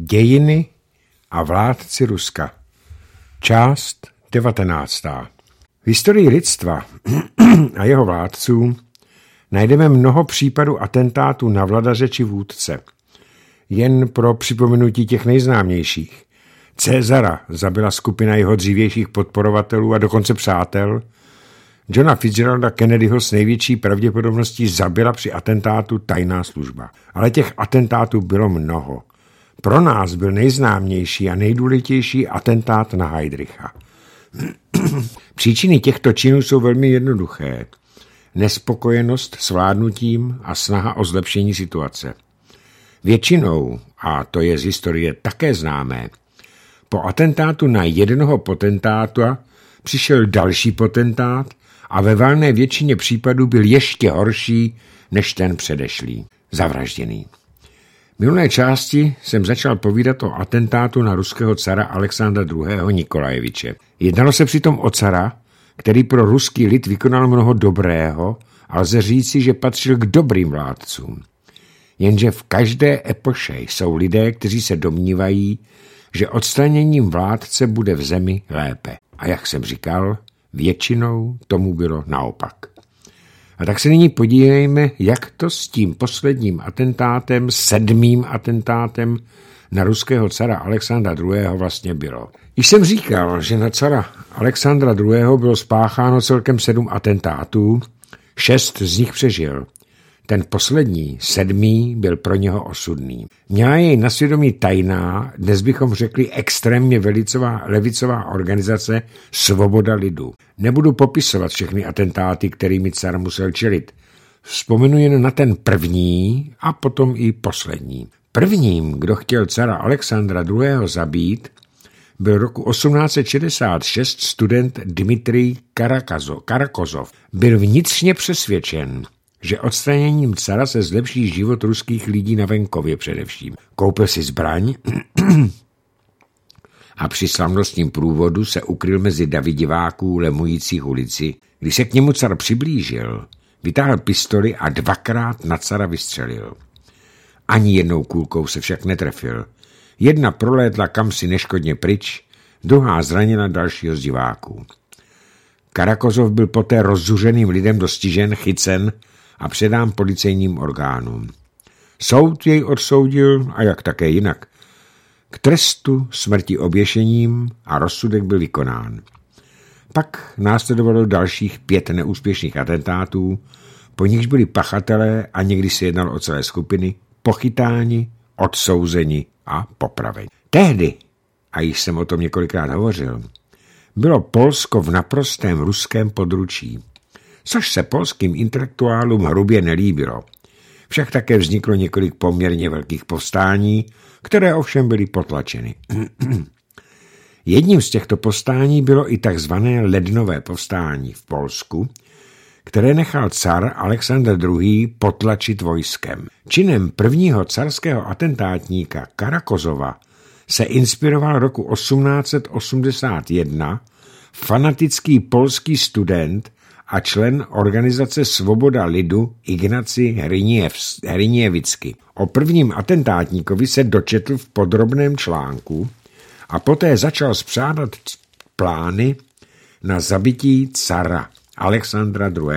Dějiny a vládci Ruska. Část 19. V historii lidstva a jeho vládců najdeme mnoho případů atentátů na vladaře či vůdce. Jen pro připomenutí těch nejznámějších. Cezara zabila skupina jeho dřívějších podporovatelů a dokonce přátel. Johna Fitzgeralda Kennedyho s největší pravděpodobností zabila při atentátu tajná služba. Ale těch atentátů bylo mnoho. Pro nás byl nejznámější a nejdůležitější atentát na Heydricha. Příčiny těchto činů jsou velmi jednoduché. Nespokojenost s vládnutím a snaha o zlepšení situace. Většinou, a to je z historie také známé, po atentátu na jednoho potentáta přišel další potentát a ve valné většině případů byl ještě horší než ten předešlý, zavražděný. V minulé části jsem začal povídat o atentátu na ruského cara Alexandra II. Nikolajeviče. Jednalo se přitom o cara, který pro ruský lid vykonal mnoho dobrého a lze říci, že patřil k dobrým vládcům. Jenže v každé epoše jsou lidé, kteří se domnívají, že odstraněním vládce bude v zemi lépe. A jak jsem říkal, většinou tomu bylo naopak. A tak se nyní podívejme, jak to s tím posledním atentátem, 7. atentátem na ruského cara Alexandra II. Vlastně bylo. Již jsem říkal, že na cara Alexandra II. Bylo spácháno celkem 7 atentátů, 6 z nich přežil. Ten poslední, 7. byl pro něho osudný. Měla jej na svědomí tajná, dnes bychom řekli extrémně levicová organizace Svoboda lidu. Nebudu popisovat všechny atentáty, kterými car musel čelit. Vzpomenu jen na ten první a potom i poslední. Prvním, kdo chtěl cara Alexandra II. Zabít, byl roku 1866 student Dmitrij Karakozov. Byl vnitřně přesvědčen, že odstraněním cara se zlepší život ruských lidí na venkově především. Koupil si zbraň a při slavnostním průvodu se ukryl mezi davy diváků lemujících ulici. Když se k němu car přiblížil, vytáhl pistoli a 2krát na cara vystřelil. Ani jednou kulkou se však netrefil. Jedna prolétla kamsi neškodně pryč, druhá zranila dalšího z diváků. Karakozov byl poté rozzuřeným lidem dostižen, chycen a předán policejním orgánům. Soud jej odsoudil, a jak také jinak, k trestu smrti oběšením a rozsudek byl vykonán. Pak následovalo dalších 5 neúspěšných atentátů, po nichž byli pachatelé, a někdy se jednalo o celé skupiny, pochytáni, odsouzeni a popraveni. Tehdy, a již jsem o tom několikrát hovořil, bylo Polsko v naprostém ruském područí, což se polským intelektuálům hrubě nelíbilo. Však také vzniklo několik poměrně velkých povstání, které ovšem byly potlačeny. Jedním z těchto povstání bylo i takzvané lednové povstání v Polsku, které nechal car Alexandr II. Potlačit vojskem. Činem prvního carského atentátníka Karakozova se inspiroval roku 1881 fanatický polský student a člen organizace Svoboda lidu Ignacy Hryniewicky. O prvním atentátníkovi se dočetl v podrobném článku a poté začal spřádat plány na zabití cara Alexandra II.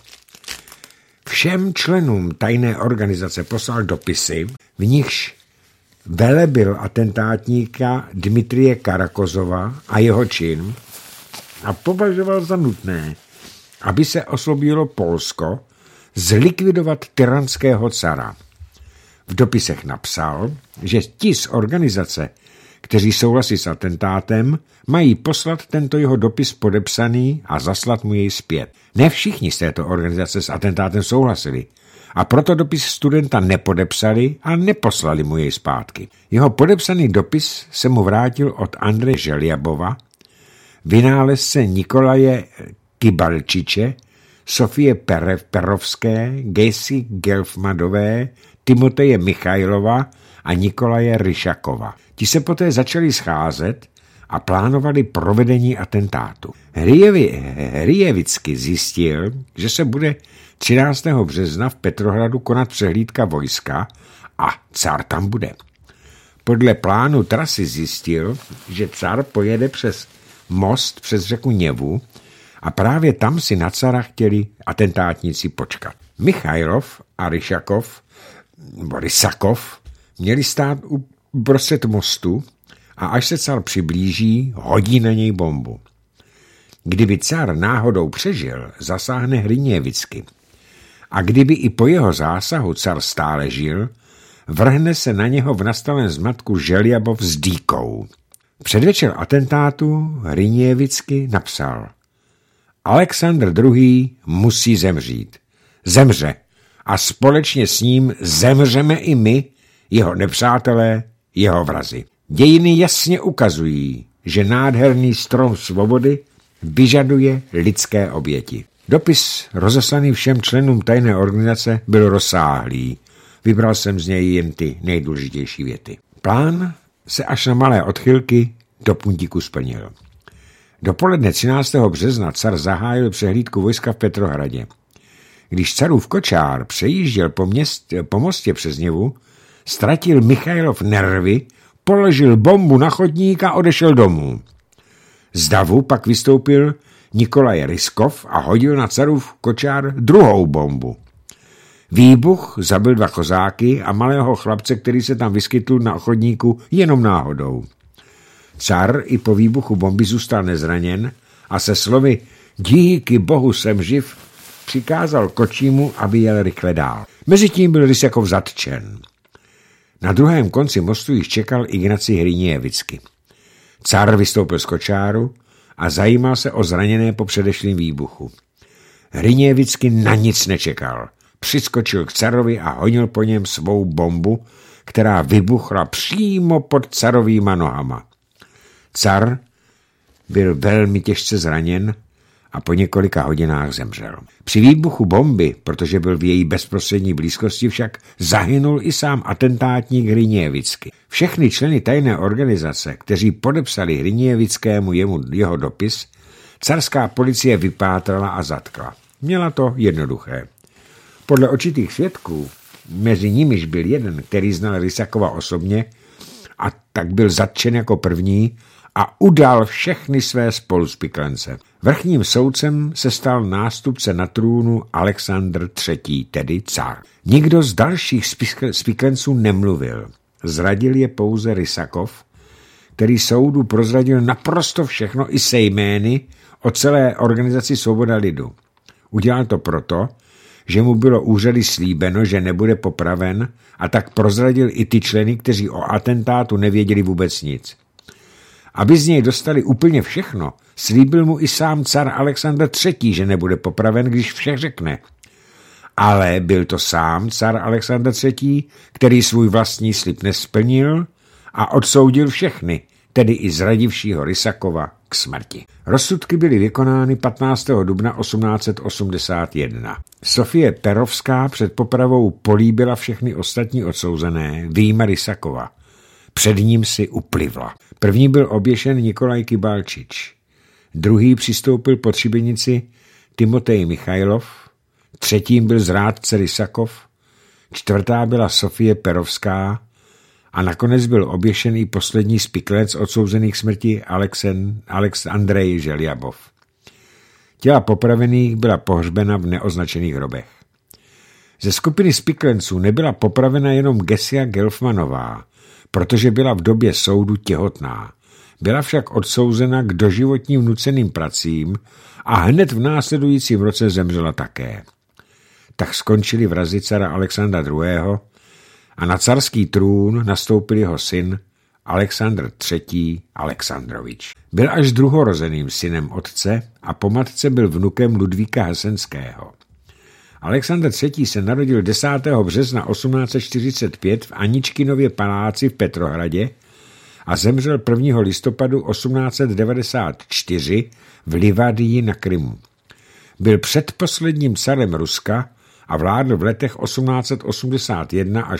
Všem členům tajné organizace poslal dopisy, v nichž velebil atentátníka Dmitrije Karakozova a jeho čin a považoval za nutné, aby se oslobodilo Polsko, zlikvidovat tyranského cara. V dopisech napsal, že ti z organizace, kteří souhlasí s atentátem, mají poslat tento jeho dopis podepsaný a zaslat mu jej zpět. Ne všichni z této organizace s atentátem souhlasili a proto dopis studenta nepodepsali a neposlali mu jej zpátky. Jeho podepsaný dopis se mu vrátil od Andreje Željabova, vynálezce Nikolaje Kybalčiče, Sofie Perovské, Gejsy Gelfmadové, Timoteje Michajlova a Nikolaje Ryšakova. Ti se poté začali scházet a plánovali provedení atentátu. Hryjewicky zjistil, že se bude 13. března v Petrohradu konat přehlídka vojska a car tam bude. Podle plánu trasy zjistil, že car pojede přes most přes řeku Něvu a právě tam si na cara chtěli atentátníci počkat. Michailov a Rysakov měli stát uprostřed mostu a až se car přiblíží, hodí na něj bombu. Kdyby car náhodou přežil, zasáhne Hryněvicky. A kdyby i po jeho zásahu car stále žil, vrhne se na něho v nastalém zmatku Željabov s dýkou. Předvečer atentátu Hryněvicky napsal: Alexandr II. Musí zemřít. Zemře. A společně s ním zemřeme i my, jeho nepřátelé, jeho vrazi. Dějiny jasně ukazují, že nádherný strom svobody vyžaduje lidské oběti. Dopis rozeslaný všem členům tajné organizace byl rozsáhlý. Vybral jsem z něj jen ty nejdůležitější věty. Plán se až na malé odchylky do puntíku splnil. Dopoledne 13. března car zahájil přehlídku vojska v Petrohradě. Když carův kočár přejížděl po mostě přes Něvu, ztratil Michailov nervy, položil bombu na chodník a odešel domů. Z davu pak vystoupil Nikolaj Ryskov a hodil na carův kočár druhou bombu. Výbuch zabil 2 kozáky a malého chlapce, který se tam vyskytl na chodníku jenom náhodou. Car i po výbuchu bomby zůstal nezraněn a se slovy díky bohu jsem živ přikázal kočímu, aby jel rychle dál. Mezitím byl Rysakov zatčen. Na druhém konci mostu již čekal Ignacy Hryněvicky. Car vystoupil z kočáru a zajímal se o zraněné po předešlým výbuchu. Hryněvicky na nic nečekal. Přiskočil k carovi a honil po něm svou bombu, která vybuchla přímo pod carovýma nohama. Car byl velmi těžce zraněn a po několika hodinách zemřel. Při výbuchu bomby, protože byl v její bezprostřední blízkosti, však zahynul i sám atentátník Hryněvicky. Všechny členy tajné organizace, kteří podepsali Hryněvickému jeho dopis, carská policie vypátrala a zatkla. Měla to jednoduché. Podle očitých svědků, mezi nimiž byl jeden, který znal Rysakova osobně, a tak byl zatčen jako první a udal všechny své spoluspiklence. Vrchním soudcem se stal nástupce na trůnu Alexandr III., tedy car. Nikdo z dalších spiklenců nemluvil. Zradil je pouze Rysakov, který soudu prozradil naprosto všechno i se jmény o celé organizaci Svoboda lidu. Udělal to proto, že mu bylo úřady slíbeno, že nebude popraven, a tak prozradil i ty členy, kteří o atentátu nevěděli vůbec nic. Aby z něj dostali úplně všechno, slíbil mu i sám car Alexandr III., že nebude popraven, když vše řekne. Ale byl to sám car Alexandr III., který svůj vlastní slib nesplnil a odsoudil všechny, tedy i zradivšího Rysakova, k smrti. Rozsudky byly vykonány 15. dubna 1881. Sofie Perovská před popravou políbila všechny ostatní odsouzené, vyjma Rysakova. Před ním si uplivla. První byl oběšen Nikolaj Kybalčič. Druhý přistoupil pod šibenici Timotej Michailov. Třetím byl zrádce Rysakov. Čtvrtá byla Sofie Perovská. A nakonec byl oběšen i poslední spiklenec odsouzených k smrti Andrej Željabov. Těla popravených byla pohřbena v neoznačených hrobech. Ze skupiny spiklenců nebyla popravena jenom Gesia Gelfmanová, protože byla v době soudu těhotná. Byla však odsouzena k doživotním nuceným pracím a hned v následujícím roce zemřela také. Tak skončili vrazi cara Alexandra II. A na carský trůn nastoupil jeho syn Alexandr III. Alexandrovič. Byl až druhorozeným synem otce a po matce byl vnukem Ludvíka Hesenského. Alexandr III. Se narodil 10. března 1845 v Aničkinově paláci v Petrohradě a zemřel 1. listopadu 1894 v Livadii na Krymu. Byl předposledním carem Ruska a vládl v letech 1881 až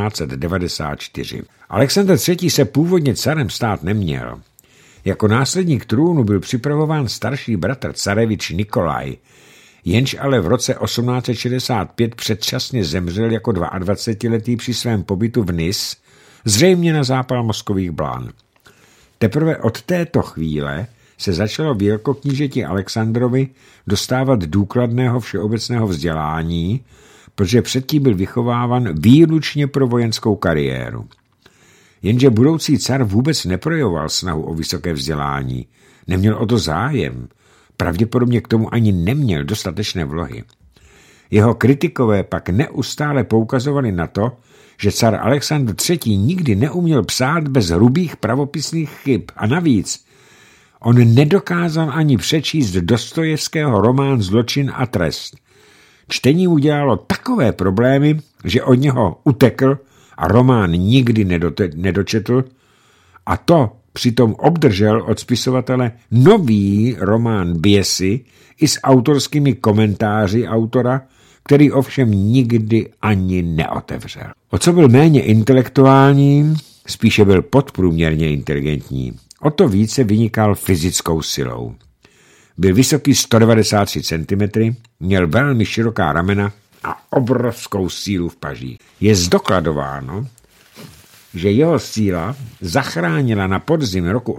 1894. Alexandr III. Se původně carem stát neměl. Jako následník trůnu byl připravován starší bratr carevič Nikolaj, jenž ale v roce 1865 předčasně zemřel jako 22letý při svém pobytu v Nice zřejmě na zápal mozkových blán. Teprve od této chvíle se začalo velkoknížeti Alexandrovi dostávat důkladného všeobecného vzdělání, protože předtím byl vychováván výlučně pro vojenskou kariéru. Jenže budoucí car vůbec neprojevoval snahu o vysoké vzdělání, neměl o to zájem, pravděpodobně k tomu ani neměl dostatečné vlohy. Jeho kritikové pak neustále poukazovali na to, že car Alexandr III. Nikdy neuměl psát bez hrubých pravopisných chyb a navíc on nedokázal ani přečíst Dostojevského román Zločin a trest. Čtení mu dělalo takové problémy, že od něho utekl a román nikdy nedočetl a to přitom obdržel od spisovatele nový román Běsy i s autorskými komentáři autora, který ovšem nikdy ani neotevřel. O co byl méně intelektuální, spíše byl podprůměrně inteligentní. O to více vynikal fyzickou silou. Byl vysoký 193 cm, měl velmi široká ramena a obrovskou sílu v pažích. Je zdokladováno, že jeho síla zachránila na podzim roku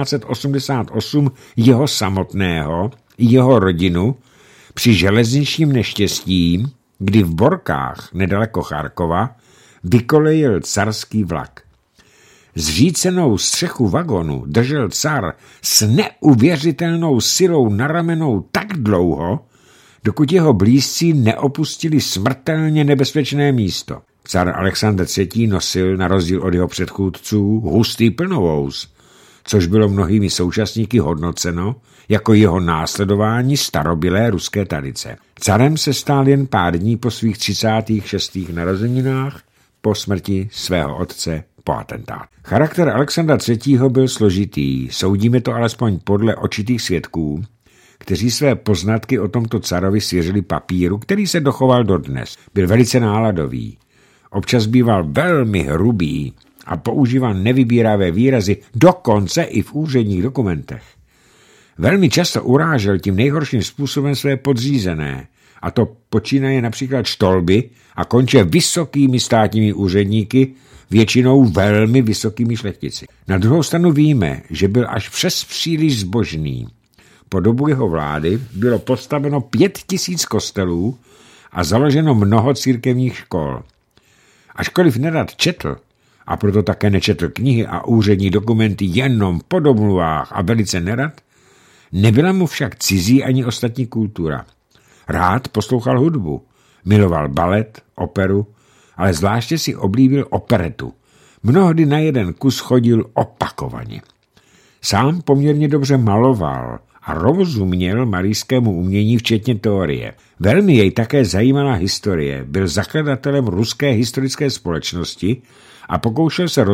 1888 jeho samotného i jeho rodinu při železničním neštěstí, kdy v Borkách nedaleko Charkova vykolejil carský vlak. Zřícenou střechu vagonu držel car s neuvěřitelnou silou na ramenou tak dlouho, dokud jeho blízcí neopustili smrtelně nebezpečné místo. Car Alexandr III. Nosil, na rozdíl od jeho předchůdců, hustý plnovous, což bylo mnohými současníky hodnoceno jako jeho následování starobylé ruské tradice. Carem se stál jen pár dní po svých 36. narozeninách, po smrti svého otce po atentátu. Charakter Alexandra III. Byl složitý, soudíme to alespoň podle očitých svědků, kteří své poznatky o tomto carovi svěřili papíru, který se dochoval dodnes. Byl velice náladový, občas býval velmi hrubý a používal nevybíravé výrazy, dokonce i v úředních dokumentech. Velmi často urážel tím nejhorším způsobem své podřízené, a to počínaje například štolby a konče vysokými státními úředníky, většinou velmi vysokými šlechtici. Na druhou stranu víme, že byl až přes příliš zbožný. Po dobu jeho vlády bylo postaveno 5000 kostelů a založeno mnoho církevních škol. Ačkoliv nerad četl, a proto také nečetl knihy a úřední dokumenty jenom po domluvách a velice nerad, nebyla mu však cizí ani ostatní kultura. Rád poslouchal hudbu, miloval balet, operu, ale zvláště si oblíbil operetu. Mnohdy na jeden kus chodil opakovaně. Sám poměrně dobře maloval a rozuměl malířskému umění včetně teorie. Velmi jej také zajímala historie, byl zakladatelem ruské historické společnosti a pokoušel se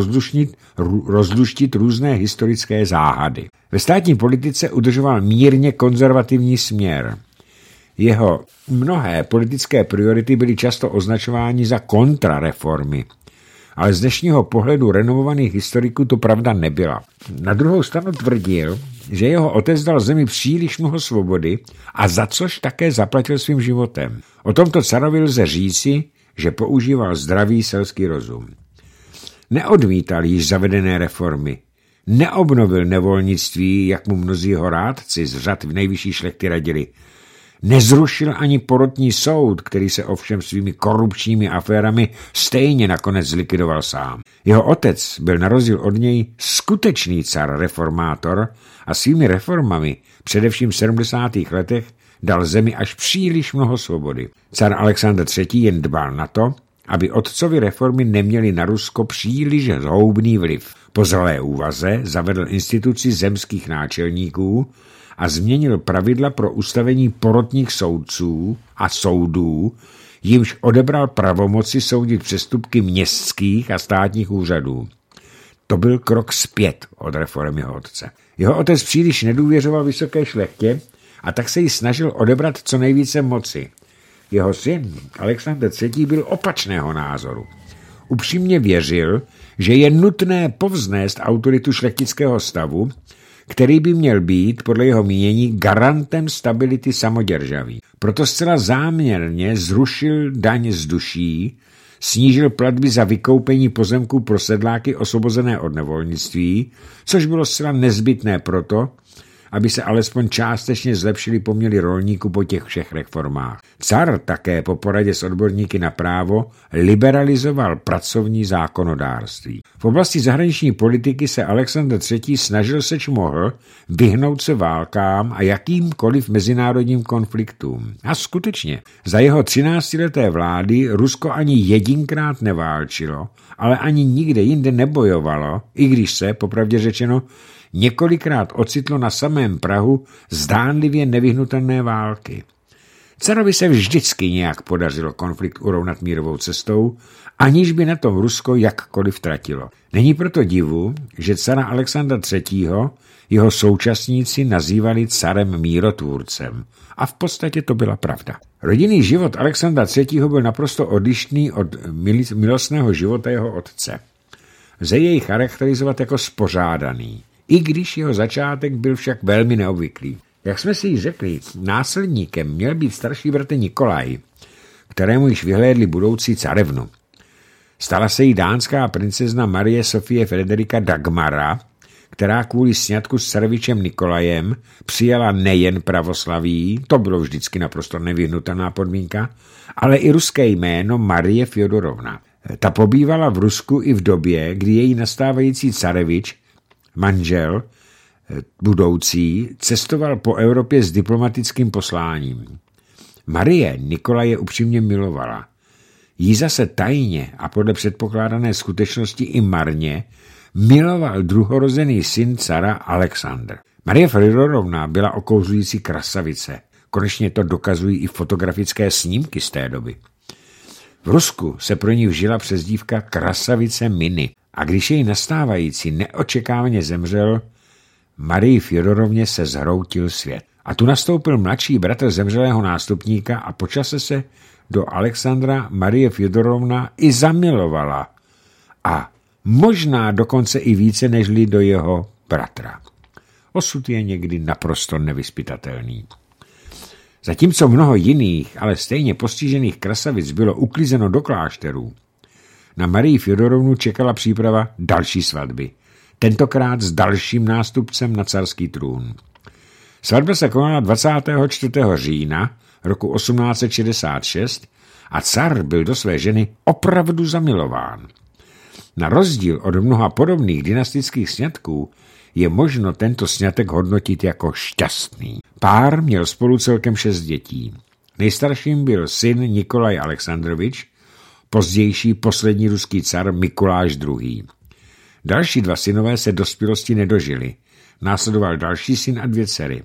rozluštit různé historické záhady. Ve státní politice udržoval mírně konzervativní směr. Jeho mnohé politické priority byly často označovány za kontrareformy, ale z dnešního pohledu renomovaných historiků to pravda nebyla. Na druhou stranu tvrdil, že jeho otec dal zemi příliš mnoho svobody a za což také zaplatil svým životem. O tomto carovi lze říci, že používal zdravý selský rozum. Neodmítal již zavedené reformy, neobnovil nevolnictví, jak mu mnozí jeho rádci z řad nejvyšší šlechty radili. Nezrušil ani porotní soud, který se ovšem svými korupčními aférami stejně nakonec zlikvidoval sám. Jeho otec byl na rozdíl od něj skutečný car reformátor a svými reformami, především v 70. letech, dal zemi až příliš mnoho svobody. Car Alexandr III. Jen dbal na to, aby otcovi reformy neměly na Rusko příliš zhoubný vliv. Po zralé úvaze zavedl instituci zemských náčelníků a změnil pravidla pro ustavení porotních soudců a soudů, jimž odebral pravomoci soudit přestupky městských a státních úřadů. To byl krok zpět od reformy jeho otce. Jeho otec příliš nedůvěřoval vysoké šlechtě a tak se jí snažil odebrat co nejvíce moci. Jeho syn Alexandr III. Byl opačného názoru. Upřímně věřil, že je nutné povznést autoritu šlechtického stavu, který by měl být, podle jeho mínění, garantem stability samoděržaví. Proto zcela záměrně zrušil daň z duší, snížil platby za vykoupení pozemků pro sedláky osvobozené od nevolnictví, což bylo zcela nezbytné proto, aby se alespoň částečně zlepšily poměry rolníků po těch všech reformách. Car také po poradě s odborníky na právo liberalizoval pracovní zákonodárství. V oblasti zahraniční politiky se Alexandr III. Snažil seč mohl vyhnout se válkám a jakýmkoliv mezinárodním konfliktům. A skutečně, za jeho 13leté vlády Rusko ani jedinkrát neválčilo, ale ani nikde jinde nebojovalo, i když se, popravdě řečeno, několikrát ocitlo na samém prahu zdánlivě nevyhnutelné války. Carovi se vždycky nějak podařilo konflikt urovnat mírovou cestou, aniž by na tom Rusko jakkoliv tratilo. Není proto divu, že cara Alexandra III. Jeho současníci nazývali carem mírotvůrcem. A v podstatě to byla pravda. Rodinný život Alexandra III. Byl naprosto odlišný od milostného života jeho otce. Lze jej charakterizovat jako spořádaný, i když jeho začátek byl však velmi neobvyklý. Jak jsme si již řekli, následníkem měl být starší bratr Nikolaj, kterému již vyhlédli budoucí carevnu. Stala se jí dánská princezna Marie Sofie Frederika Dagmara, která kvůli sňatku s carevičem Nikolajem přijala nejen pravoslaví, to bylo vždycky naprosto nevyhnutelná podmínka, ale i ruské jméno Marie Fjodorovna. Ta pobývala v Rusku i v době, kdy její nastávající carevič, manžel, budoucí, cestoval po Evropě s diplomatickým posláním. Marie Nikolaje upřímně milovala. Jí zase tajně a podle předpokládané skutečnosti i marně miloval druhorozený syn cara Alexandr. Marie Fjodorovna byla okouzlující krasavice. Konečně to dokazují i fotografické snímky z té doby. V Rusku se pro ní vžila přezdívka krasavice Mini a když její nastávající neočekávaně zemřel, Marii Fjodorovně se zhroutil svět. A tu nastoupil mladší bratr zemřelého nástupníka a po čase se do Alexandra Marie Fjodorovna i zamilovala. A možná dokonce i více nežli do jeho bratra. Osud je někdy naprosto nevyzpytatelný. Zatímco mnoho jiných, ale stejně postižených krasavic bylo uklízeno do klášterů, na Marii Fjodorovnu čekala příprava další svatby, tentokrát s dalším nástupcem na carský trůn. Svatba se konala 24. října roku 1866 a car byl do své ženy opravdu zamilován. Na rozdíl od mnoha podobných dynastických sňatků je možno tento sňatek hodnotit jako šťastný. Pár měl spolu celkem 6 dětí. Nejstarším byl syn Nikolaj Alexandrovič, pozdější poslední ruský car Mikuláš II. Další 2 synové se dospělosti nedožili. Následoval další syn a 2 dcery.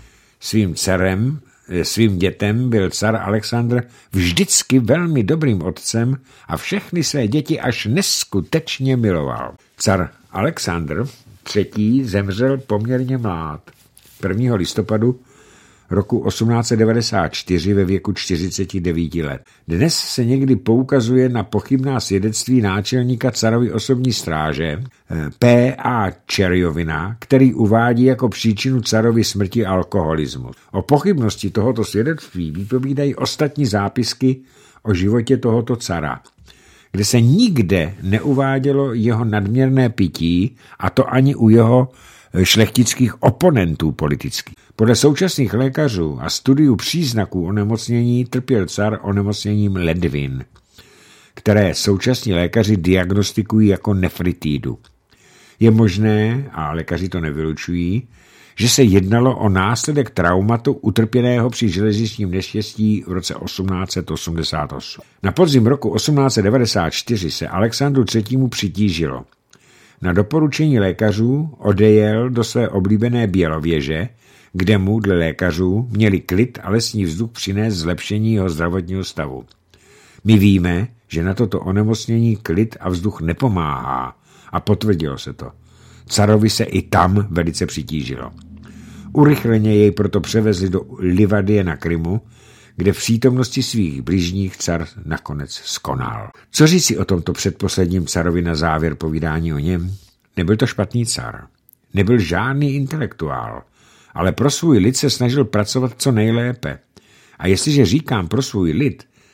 Svým dětem byl car Alexandr vždycky velmi dobrým otcem a všechny své děti až neskutečně miloval. Car Alexandr III. Zemřel poměrně mlád. 1. listopadu roku 1894 ve věku 49 let. Dnes se někdy poukazuje na pochybná svědectví náčelníka carovy osobní stráže P.A. Čerjovina, který uvádí jako příčinu carovy smrti alkoholismus. O pochybnosti tohoto svědectví vypovídají ostatní zápisky o životě tohoto cara, kde se nikde neuvádělo jeho nadměrné pití, a to ani u jeho šlechtických oponentů politických. Podle současných lékařů a studiů příznaků onemocnění trpěl car onemocněním ledvin, které současní lékaři diagnostikují jako nefritídu. Je možné, a lékaři to nevylučují, že se jednalo o následek traumatu utrpěného při železničním neštěstí v roce 1888. Na podzim roku 1894 se Alexandru III. Přitížilo. Na doporučení lékařů odejel do své oblíbené Bělověže, kde mu dle lékařů měli klid a lesní vzduch přinést zlepšení jeho zdravotního stavu. My víme, že na toto onemocnění klid a vzduch nepomáhá a potvrdilo se to. Carovi se i tam velice přitížilo. Urychleně jej proto převezli do Livadie na Krymu, kde v přítomnosti svých bližních car nakonec skonal. Co říci o tomto předposledním carovi na závěr povídání o něm? Nebyl to špatný car. Nebyl žádný intelektuál, ale pro svůj lid se snažil pracovat co nejlépe. A jestliže říkám pro svůj lid,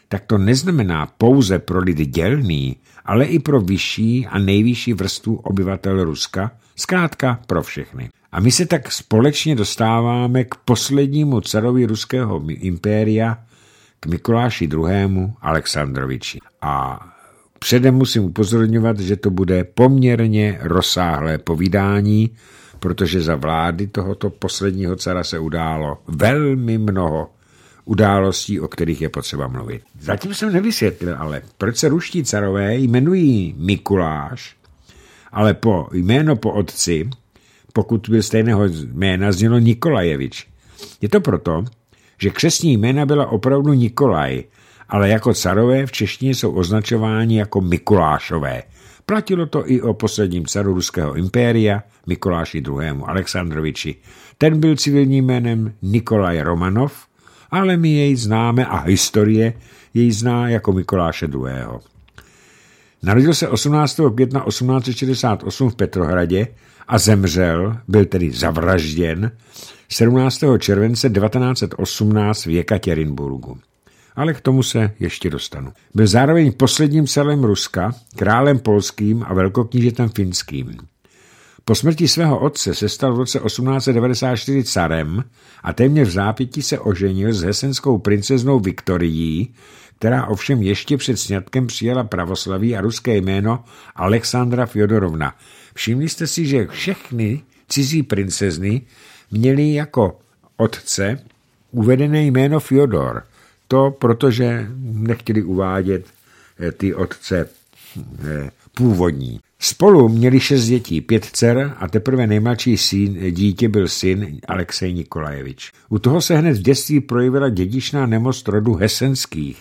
tak to neznamená pouze pro lid dělný, ale i pro vyšší a nejvyšší vrstvu obyvatel Ruska, zkrátka pro všechny. A my se tak společně dostáváme k poslednímu carovi ruského impéria, k Mikuláši II. Alexandroviči. A předem musím upozorňovat, že to bude poměrně rozsáhlé povídání, protože za vlády tohoto posledního cara se událo velmi mnoho událostí, o kterých je potřeba mluvit. Zatím jsem nevysvětlil, ale proč se ruští carové jmenují Mikuláš, ale jméno po otci, pokud byl stejného jména, znělo Nikolajevič. Je to proto, že křestní jména byla opravdu Nikolaj, ale jako carové v češtině jsou označováni jako Mikulášové. Platilo to i o posledním caru ruského impéria, Mikuláši II. Alexandroviči. Ten byl civilním jménem Nikolaj Romanov, ale my jej známe a historie jej zná jako Mikuláše II. Narodil se 18. května 1868 v Petrohradě a zemřel, byl tedy zavražděn, 17. července 1918 v Jekatěrinburgu. Ale k tomu se ještě dostanu. Byl zároveň posledním carem Ruska, králem polským a velkoknížetem finským. Po smrti svého otce se stal v roce 1894 carem a téměř v zápětí se oženil s hesenskou princeznou Viktorií, která ovšem ještě před sňatkem přijala pravoslaví a ruské jméno Alexandra Fjodorovna. Všimli jste si, že všechny cizí princezny měly jako otce uvedené jméno Fjodor. To protože nechtěli uvádět ty otce původní. Spolu měli 6 dětí, 5 dcer a teprve nejmladší dítě byl syn Alexej Nikolajevič. U toho se hned v dětství projevila dědičná nemoc rodu hesenských,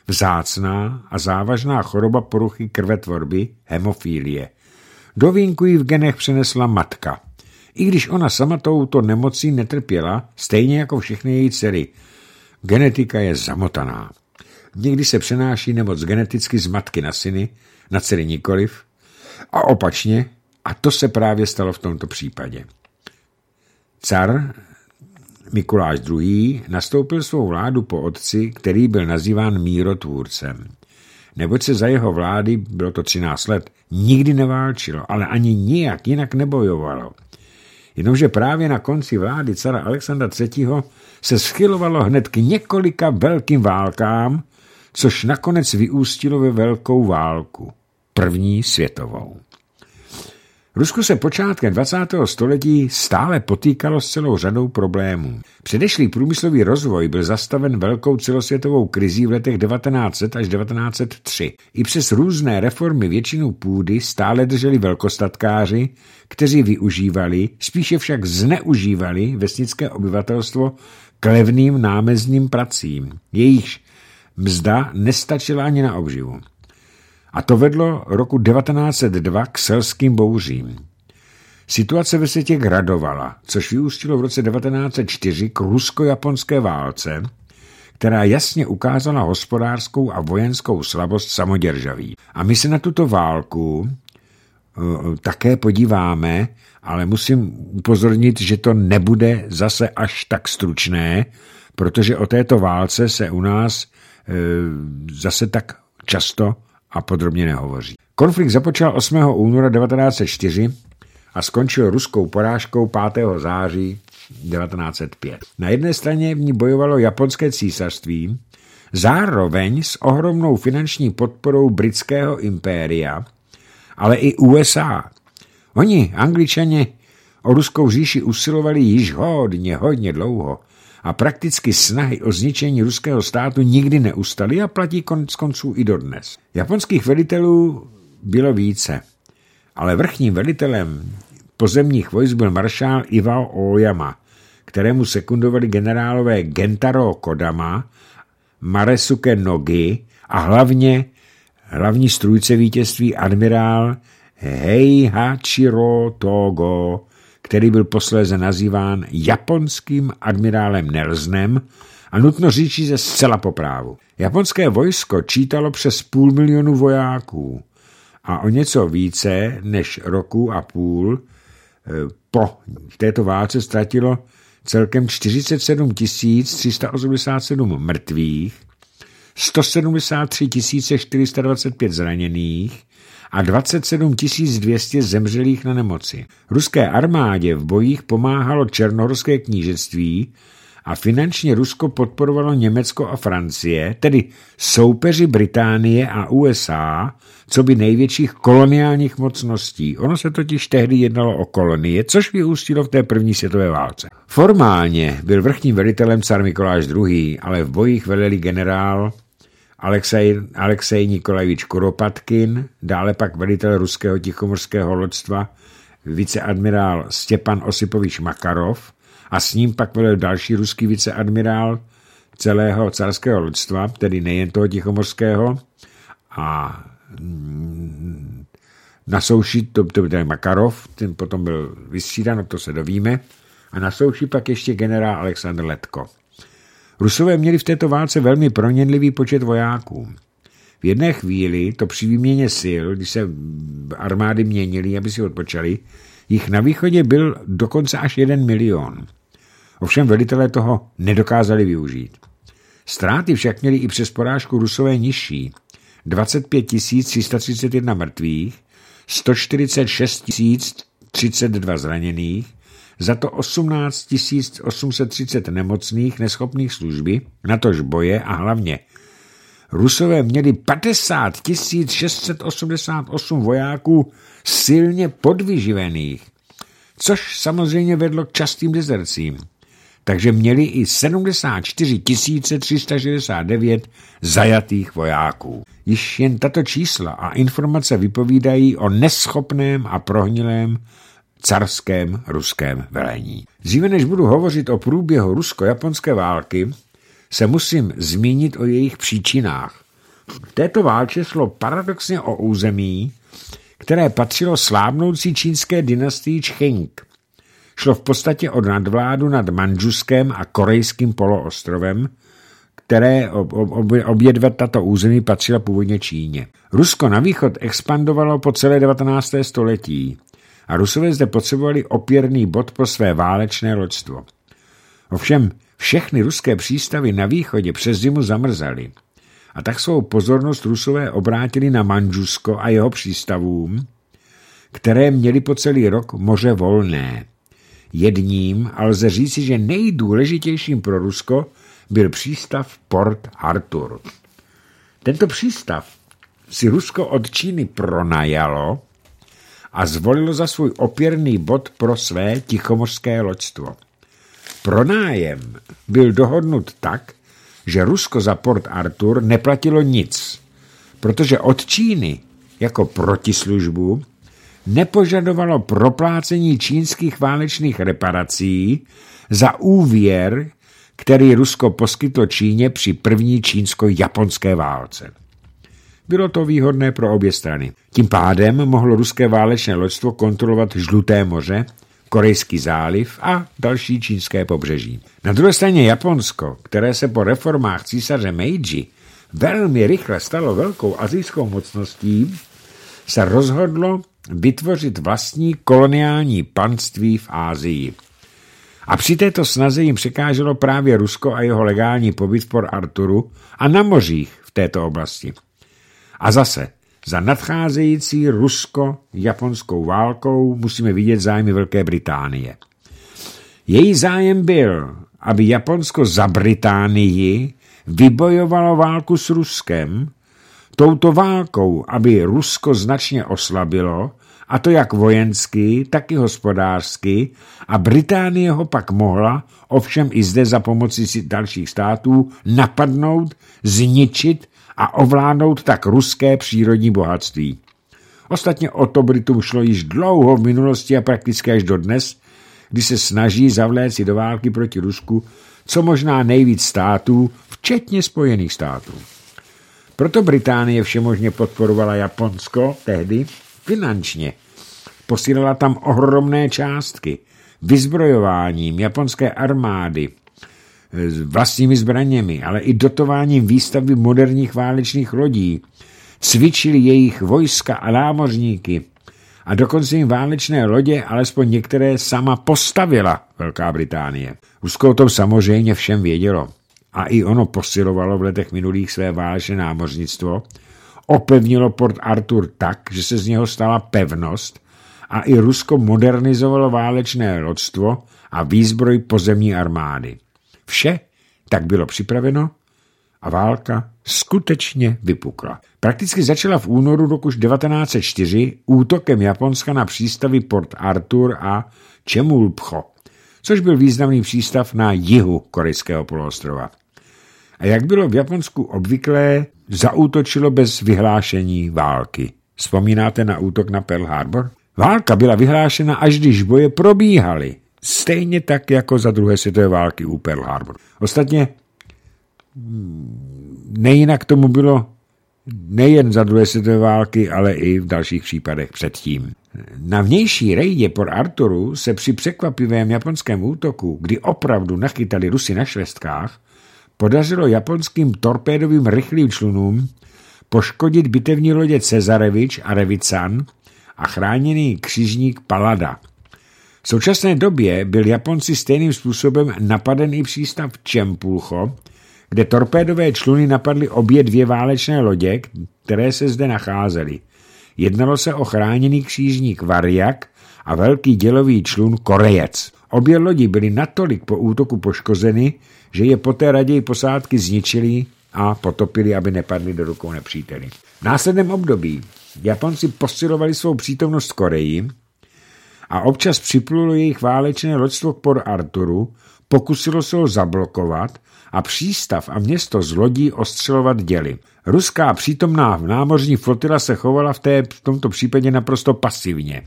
vzácná a závažná choroba poruchy krvetvorby, hemofilie. Do vínku ji v genech přenesla matka. I když ona sama touto nemocí netrpěla, stejně jako všechny její dcery. Genetika je zamotaná. Někdy se přenáší nemoc geneticky z matky na syny, na dcery nikoliv, a opačně, a to se právě stalo v tomto případě. Car Mikuláš II. Nastoupil svou vládu po otci, který byl nazýván mírotvůrcem. Neboť se za jeho vlády, bylo to 13 let, nikdy neválčilo, ale ani nijak jinak nebojovalo. Jenomže právě na konci vlády cara Alexandra III. Se schylovalo hned k několika velkým válkám, což nakonec vyústilo ve velkou válku, první světovou. Rusko se počátkem 20. století stále potýkalo s celou řadou problémů. Předešlý průmyslový rozvoj byl zastaven velkou celosvětovou krizí v letech 1900 až 1903. I přes různé reformy většinu půdy stále drželi velkostatkáři, kteří využívali, spíše však zneužívali vesnické obyvatelstvo k levným námezdním pracím. Jejichž mzda nestačila ani na obživu. A to vedlo roku 1902 k selským bouřím. Situace ve světě gradovala, což vyústilo v roce 1904 k rusko-japonské válce, která jasně ukázala hospodářskou a vojenskou slabost samoděržaví. A my se na tuto válku také podíváme, ale musím upozornit, že to nebude zase až tak stručné, protože o této válce se u nás zase tak často a podrobně nehovoří. Konflikt započal 8. února 1904 a skončil ruskou porážkou 5. září 1905. Na jedné straně v ní bojovalo japonské císařství, zároveň s ohromnou finanční podporou britského impéria, ale i USA. Oni, Angličani, o ruskou říši usilovali již hodně dlouho a prakticky snahy o zničení ruského státu nikdy neustaly a platí konec konců i dodnes. Japonských velitelů bylo více, ale vrchním velitelem pozemních vojsk byl maršál Iwao Aoyama, kterému sekundovali generálové Gentaro Kodama, Maresuke Nogi a hlavní strůjce vítězství admirál Heihachiro Togo, který byl posléze nazýván japonským admirálem Nelsonem a nutno říci ze zcela po právu. Japonské vojsko čítalo přes 500 000 vojáků a o něco více než roku a půl po této válce ztratilo celkem 47 387 mrtvých, 173 425 zraněných a 27 200 zemřelých na nemoci. Ruské armádě v bojích pomáhalo Černohorské knížectví a finančně Rusko podporovalo Německo a Francie, tedy soupeři Británie a USA, co by největších koloniálních mocností. Ono se totiž tehdy jednalo o kolonie, což vyústilo v té první světové válce. Formálně byl vrchním velitelem car Mikoláš II., ale v bojích veleli generál Alexej Nikolajevič Kuropatkin, dále pak velitel ruského tichomorského lodstva viceadmirál Stěpan Osipovič Makarov a s ním pak velel další ruský viceadmirál celého carského lodstva, tedy nejen toho tichomorského, a na souši, to byl Makarov, ten potom byl vystřídán, to se dovíme, a na souši pak ještě generál Alexandr Letko. Rusové měli v této válce velmi proměnlivý počet vojáků. V jedné chvíli, to při výměně sil, když se armády měnily, aby si odpočali, jich na východě byl dokonce až 1 milion. Ovšem velitelé toho nedokázali využít. Ztráty však měli i přes porážku Rusové nižší. 25 331 mrtvých, 146 032 zraněných, za to 18 830 nemocných, neschopných služby, natož boje a hlavně Rusové měli 50 688 vojáků silně podvyživených, což samozřejmě vedlo k častým dezercím. Takže měli i 74 369 zajatých vojáků. Již jen tato čísla a informace vypovídají o neschopném a prohnilém carském ruském velení. Dříve než budu hovořit o průběhu rusko-japonské války, se musím zmínit o jejich příčinách. V této válce šlo paradoxně o území, které patřilo slábnoucí čínské dynastii Čching. Šlo v podstatě o nadvládu nad Mandžuskem a korejským poloostrovem, které obě dvě tato území patřila původně Číně. Rusko na východ expandovalo po celé 19. století a Rusové zde potřebovali opěrný bod pro své válečné loďstvo. Ovšem všechny ruské přístavy na východě přes zimu zamrzaly a tak svou pozornost Rusové obrátili na Mandžusko a jeho přístavům, které měly po celý rok moře volné. Jedním, ale lze říci, že nejdůležitějším pro Rusko byl přístav Port Arthur. Tento přístav si Rusko od Číny pronajalo a zvolilo za svůj opěrný bod pro své tichomořské loďstvo. Pronájem byl dohodnut tak, že Rusko za Port Arthur neplatilo nic, protože od Číny jako protislužbu nepožadovalo proplácení čínských válečných reparací za úvěr, který Rusko poskytlo Číně při první čínsko-japonské válce. Bylo to výhodné pro obě strany. Tím pádem mohlo ruské válečné loďstvo kontrolovat Žluté moře, Korejský záliv a další čínské pobřeží. Na druhé straně Japonsko, které se po reformách císaře Meiji velmi rychle stalo velkou asijskou mocností, se rozhodlo vytvořit vlastní koloniální panství v Asii. A při této snaze jim překáželo právě Rusko a jeho legální pobyt v Port Arthuru a na mořích v této oblasti. A zase, za nadcházející rusko-japonskou válkou musíme vidět zájmy Velké Británie. Její zájem byl, aby Japonsko za Británii vybojovalo válku s Ruskem, touto válkou, aby Rusko značně oslabilo, a to jak vojensky, tak i hospodářsky, a Británie ho pak mohla, ovšem i zde za pomoci dalších států, napadnout, zničit a ovládnout tak ruské přírodní bohatství. Ostatně o to Britům šlo již dlouho v minulosti a prakticky až dodnes, kdy se snaží zavléci do války proti Rusku co možná nejvíc států, včetně Spojených států. Proto Británie všemožně podporovala Japonsko tehdy finančně. Posílala tam ohromné částky, vyzbrojováním japonské armády, vlastními zbraněmi, ale i dotováním výstavby moderních válečných lodí. Cvičili jejich vojska a námořníky a dokonce jim válečné lodě, alespoň některé, sama postavila Velká Británie. Rusko o tom samozřejmě všem vědělo a i ono posilovalo v letech minulých své válečné námořnictvo, opevnilo Port Arthur tak, že se z něho stala pevnost a i Rusko modernizovalo válečné loďstvo a výzbroj pozemní armády. Vše tak bylo připraveno a válka skutečně vypukla. Prakticky začala v únoru roku 1904 útokem Japonska na přístavy Port Arthur a Chemulpo, což byl významný přístav na jihu korejského poloostrova. A jak bylo v Japonsku obvyklé, zaútočilo bez vyhlášení války. Vzpomínáte na útok na Pearl Harbor? Válka byla vyhlášena, až když boje probíhaly. Stejně tak jako za druhé světové války u Pearl Harbor. Ostatně nejinak tomu bylo nejen za druhé světové války, ale i v dalších případech předtím. Na vnější rejdě Port Arthuru se při překvapivém japonském útoku, kdy opravdu nachytali Rusy na švestkách, podařilo japonským torpédovým rychlým člunům poškodit bitevní lodě Cezarevič a Revican a chráněný křižník Pallada. V současné době byl Japonci stejným způsobem napaden i přístav Chempulcho, kde torpédové čluny napadly obě dvě válečné lodě, které se zde nacházely. Jednalo se o chráněný křižník Variak a velký dělový člun Korejec. Obě lodi byly natolik po útoku poškozeny, že je poté raději posádky zničili a potopili, aby nepadly do rukou nepříteli. V následném období Japonci posilovali svou přítomnost v Koreji a občas připlulo jejich válečné loďstvo k Port Arthuru, pokusilo se ho zablokovat a přístav a město z lodí ostřelovat děly. Ruská přítomná námořní flotila se chovala v tomto případě naprosto pasivně.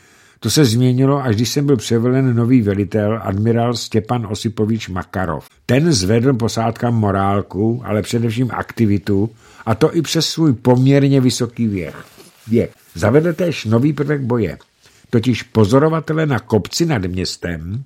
To se změnilo, až když sem byl převelen nový velitel, admirál Stěpan Osipovič Makarov. Ten zvedl posádkám morálku, ale především aktivitu, a to i přes svůj poměrně vysoký věk. Zavedl též nový prvek boje, totiž pozorovatele na kopci nad městem,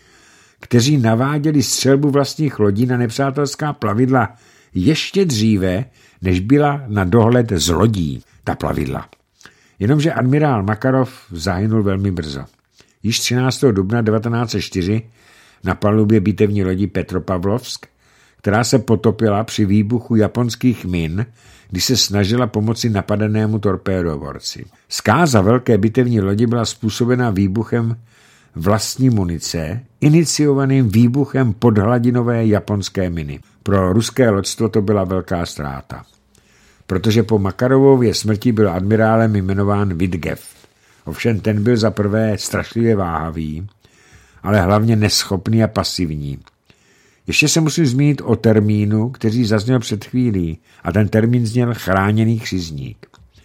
kteří naváděli střelbu vlastních lodí na nepřátelská plavidla ještě dříve, než byla na dohled z lodí ta plavidla. Jenomže admirál Makarov zahynul velmi brzo. Již 13. dubna 1904 na palubě bitevní lodi Petropavlovsk, která se potopila při výbuchu japonských min, když se snažila pomoci napadenému torpédovorci. Zkáza velké bitevní lodi byla způsobena výbuchem vlastní munice, iniciovaným výbuchem podhladinové japonské miny. Pro ruské loďstvo to byla velká ztráta, protože po Makarovově smrti byl admirálem jmenován Vidgev. Ovšem ten byl za prvé strašlivě váhavý, ale hlavně neschopný a pasivní. Ještě se musím zmínit o termínu, který zazněl před chvílí, a ten termín zněl chráněný křižník.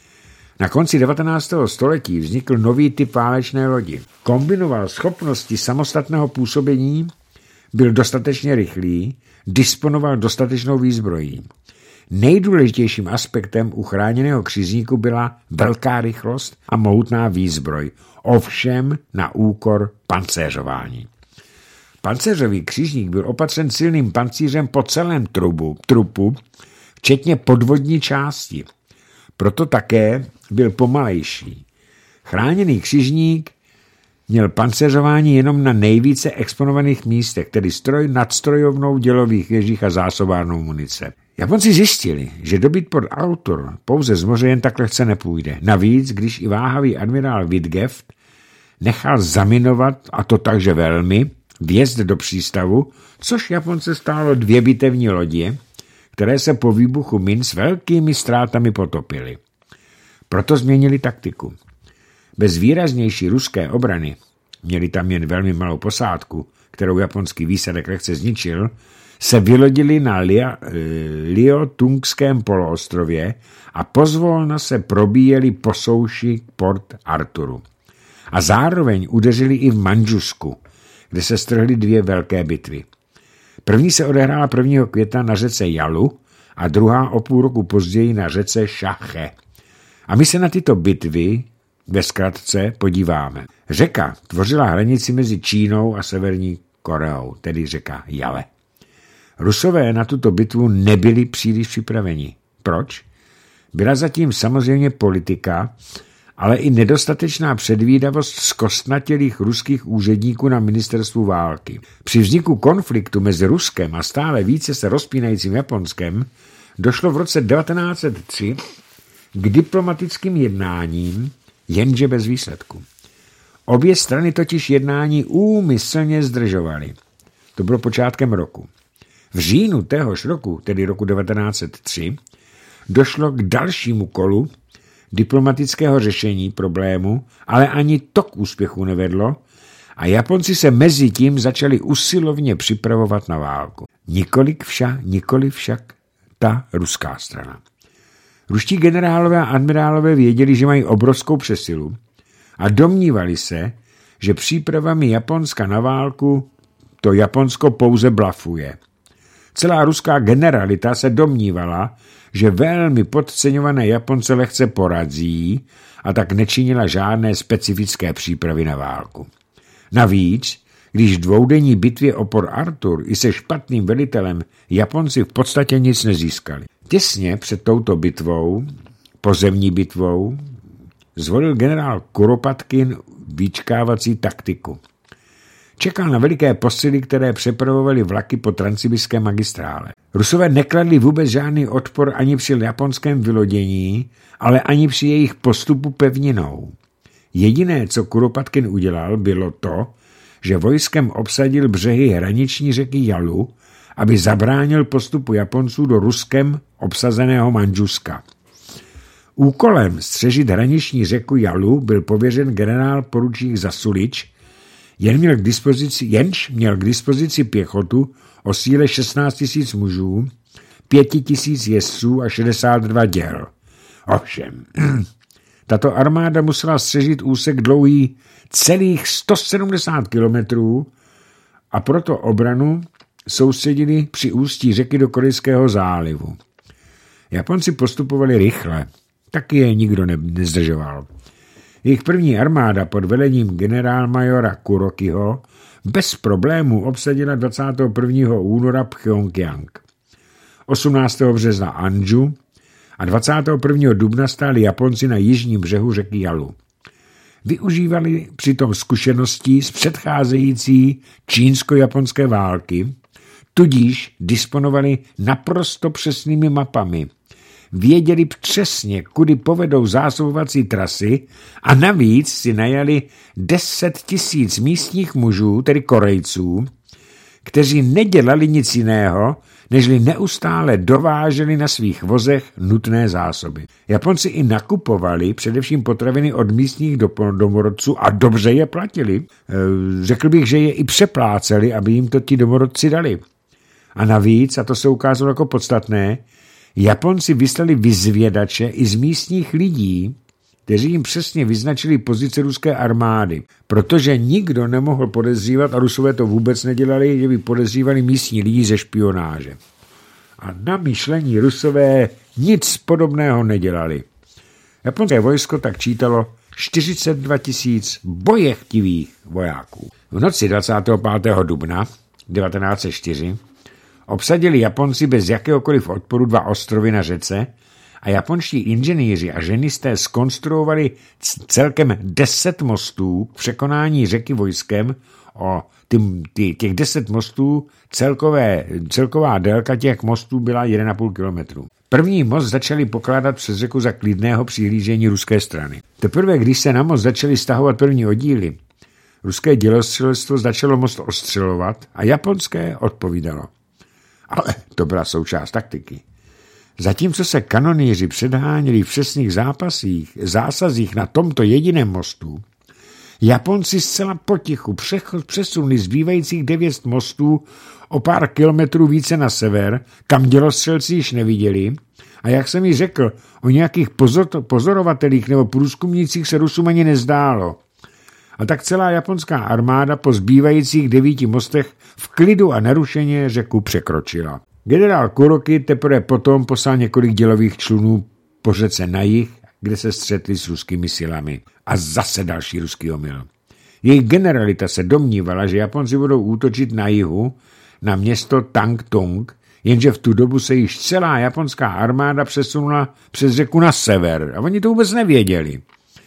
Na konci 19. století vznikl nový typ válečné lodi. Kombinoval schopnosti samostatného působení, byl dostatečně rychlý, disponoval dostatečnou výzbrojí. Nejdůležitějším aspektem u chráněného křižníku byla velká rychlost a mohutná výzbroj, ovšem na úkor pancéřování. Pancéřový křižník byl opatřen silným pancířem po celém trupu, včetně podvodní části. Proto také byl pomalejší. Chráněný křižník měl pancéřování jenom na nejvíce exponovaných místech, tedy stroj nad strojovnou, dělových věžích a zásobárnou munice. Japonci zjistili, že dobít Port Arthur pouze z moře jen tak lehce nepůjde. Navíc, když i váhavý admirál Vidgev nechal zaminovat, a to takže velmi, vjezd do přístavu, což Japonce stálo 2 bitevní lodě, které se po výbuchu min s velkými ztrátami potopily. Proto změnili taktiku. Bez výraznější ruské obrany, měli tam jen velmi malou posádku, kterou japonský výsadek lehce zničil, se vylodili na Liotungském poloostrově a pozvolna se probíjeli po souši k Port Arthuru. A zároveň udeřili i v Mandžusku, kde se strhly 2 velké bitvy. První se odehrála 1. května na řece Jalu a druhá o půl roku později na řece Šache. A my se na tyto bitvy ve zkratce podíváme. Řeka tvořila hranici mezi Čínou a Severní Koreou, tedy řeka Jale. Rusové na tuto bitvu nebyli příliš připraveni. Proč? Byla zatím samozřejmě politika ale i nedostatečná předvídavost zkostnatělých ruských úředníků na ministerstvu války. Při vzniku konfliktu mezi Ruskem a stále více se rozpínajícím Japonskem došlo v roce 1903 k diplomatickým jednáním, jenže bez výsledku. Obě strany totiž jednání úmyslně zdržovaly. To bylo počátkem roku. V říjnu téhož roku, tedy roku 1903, došlo k dalšímu kolu diplomatického řešení problému, ale ani to k úspěchu nevedlo a Japonci se mezi tím začali usilovně připravovat na válku. Nikoli však ta ruská strana. Ruští generálové a admirálové věděli, že mají obrovskou přesilu a domnívali se, že přípravami Japonska na válku to Japonsko pouze blafuje. Celá ruská generalita se domnívala, že velmi podceňované Japonce lehce porazí a tak nečinila žádné specifické přípravy na válku. Navíc, když v dvoudenní bitvě o Port Arthur i se špatným velitelem Japonci v podstatě nic nezískali. Těsně před touto bitvou, pozemní bitvou, zvolil generál Kuropatkin vyčkávací taktiku. Čekal na veliké posily, které přepravovaly vlaky po transsibirské magistrále. Rusové nekladli vůbec žádný odpor ani při japonském vylodění, ale ani při jejich postupu pevninou. Jediné, co Kuropatkin udělal, bylo to, že vojskem obsadil břehy hraniční řeky Jalu, aby zabránil postupu Japonců do Ruskem obsazeného Mandžuska. Úkolem střežit hraniční řeku Jalu byl pověřen generál poručík Zasulič, jenž měl k dispozici pěchotu o síle 16 000 mužů, 5 000 jezdců a 62 děl. Ovšem, tato armáda musela střežit úsek dlouhý celých 170 kilometrů a proto obranu soustředili při ústí řeky do Korejského zálivu. Japonci postupovali rychle, taky je nikdo nezdržoval. Jejich první armáda pod velením generálmajora Kurokiho bez problémů obsadila 21. února Pchjongjang, 18. března Anžu a 21. dubna stáli Japonci na jižním břehu řeky Jalu. Využívali přitom zkušeností z předcházející čínsko-japonské války, tudíž disponovali naprosto přesnými mapami. Věděli přesně, kudy povedou zásobovací trasy a navíc si najali 10 000 místních mužů, tedy Korejců, kteří nedělali nic jiného, nežli neustále dováželi na svých vozech nutné zásoby. Japonci i nakupovali především potraviny od místních domorodců a dobře je platili. Řekl bych, že je i přepláceli, aby jim to ti domorodci dali. A navíc, a to se ukázalo jako podstatné, Japonci vyslali vyzvědače i z místních lidí, kteří jim přesně vyznačili pozice ruské armády, protože nikdo nemohl podezřívat, a Rusové to vůbec nedělali, že by podezřívali místní lidi ze špionáže. A na myšlení Rusové nic podobného nedělali. Japonské vojsko tak čítalo 42 000 bojechtivých vojáků. V noci 25. dubna 1904 obsadili Japonci bez jakéhokoliv odporu 2 ostrovy na řece a japonští inženýři a ženisté zkonstruovali celkem 10 mostů k překonání řeky vojskem. Těch 10 mostů, celková délka těch mostů byla 1,5 kilometru. První most začali pokládat přes řeku za klidného přihlížení ruské strany. Teprve, když se na most začali stahovat první oddíly, ruské dělostřelectvo začalo most ostřelovat a japonské odpovídalo. Ale to byla součást taktiky. Zatímco se kanonýři předháněli v přesných zásazích na tomto jediném mostu, Japonci zcela potichu přesunuli zbývajících 9 mostů o pár kilometrů více na sever, kam dělostřelci již neviděli, a jak jsem ji řekl, o nějakých pozorovatelích nebo průzkumnících se Rusům ani nezdálo. A tak celá japonská armáda po zbývajících 9 mostech v klidu a nerušeně řeku překročila. Generál Kuroki teprve potom poslal několik dělových člunů po řece na jih, kde se střetli s ruskými silami. A zase další ruský omyl. Jejich generalita se domnívala, že Japonci budou útočit na jihu na město Tangtung, jenže v tu dobu se již celá japonská armáda přesunula přes řeku na sever a oni to vůbec nevěděli.